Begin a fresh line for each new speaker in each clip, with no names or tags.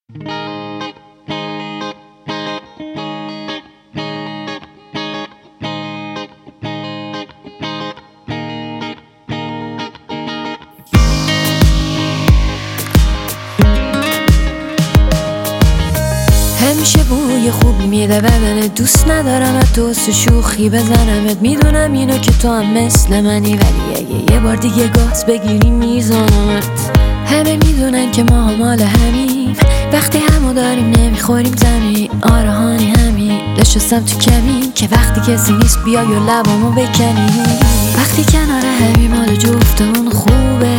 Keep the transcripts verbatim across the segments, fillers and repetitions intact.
همیشه بوی خوب میده بدن، دوست ندارم از تو شوخی بزنمت. میدونم اینو که تو هم مثل منی، ولی اگه یه بار دیگه گاز بگیری میزنمت. همه میدونن که ما مال همیم، وقتی همو داریم نمیخوریم زمین. آره هانی همین نشستم تو کمین که وقتی کسی نیست بیای و لبامو بکنی. وقتی کنار همین مال جفتمون خوبه،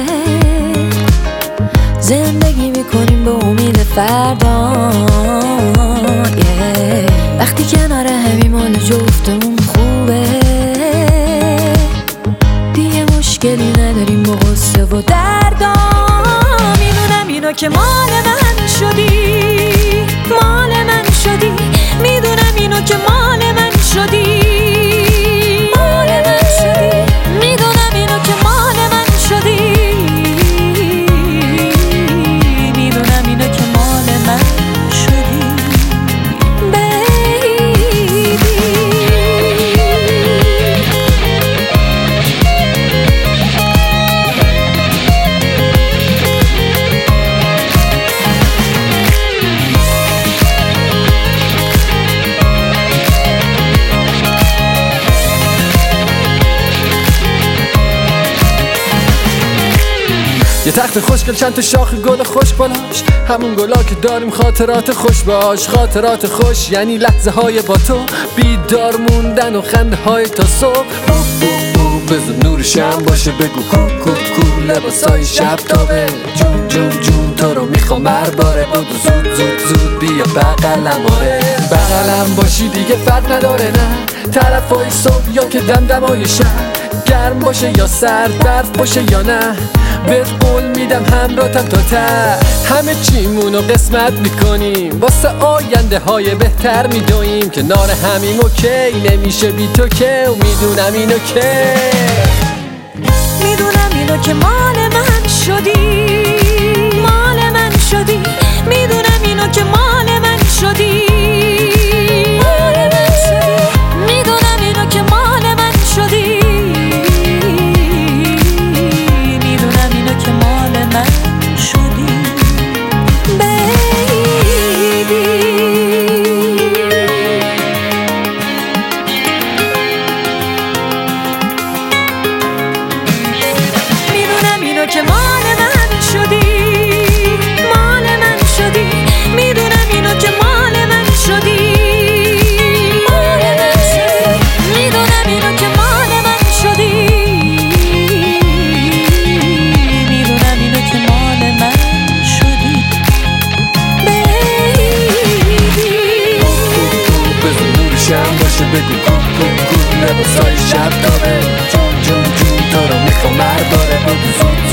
زندگی میکنیم به امید فردا. yeah. وقتی کنار همین مال جفتمون خوبه، دیگه مشکلی نداریم با غصه و دردا. میدونم اینو که مال من شدی، مال من شدی. میدونم اینو که مال من شدی، مال من شدی. میدونم اینو که مال من شدی،
یه تخت خوشگل چند تا شاخ گل خوش بالاش، همون گلا که داریم خاطرات خوش باش. خاطرات خوش یعنی لحظه های با تو، بیدار موندن و خنده های تا صبح. بذار نور شم باشه بگو کو کو کو، لباسای شب تابه. جون جون جون تو رو میخوام هر باره، بودو زود زود زود بیا بغلم. آره بغلم باشی دیگه فرق نداره، نه طرفای صبح یا که دمدمای شب. گرم باشه یا سرد، برف باشه یا نه، بهت قول میدم همراهتم تا ته. همه چیمونو قسمت میکنیم، واسه آینده های بهتر میدویم. کنار همیم اوکی نمیشه بی تو که، و میدونم اینو که
میدونم اینو که مال من شدی، مال من شدی. میدونم اینو که مال من شدی، مال من شدی. میدونم اینو که مال من شدی، میدونم اینو که مال من شدی بیبی. میدونم اینو که مال من شدی، مال من شدی. میدونم اینو که مال من شدی، مال من شدی. میدونم اینو که مال من شدی، میدونم اینو که مال من شدی بیبی.
بذار نور شم باشه بگو کو کو کو، لباسای شب تابه. جون جون جون تو رو میخوام هر باره، بودو زود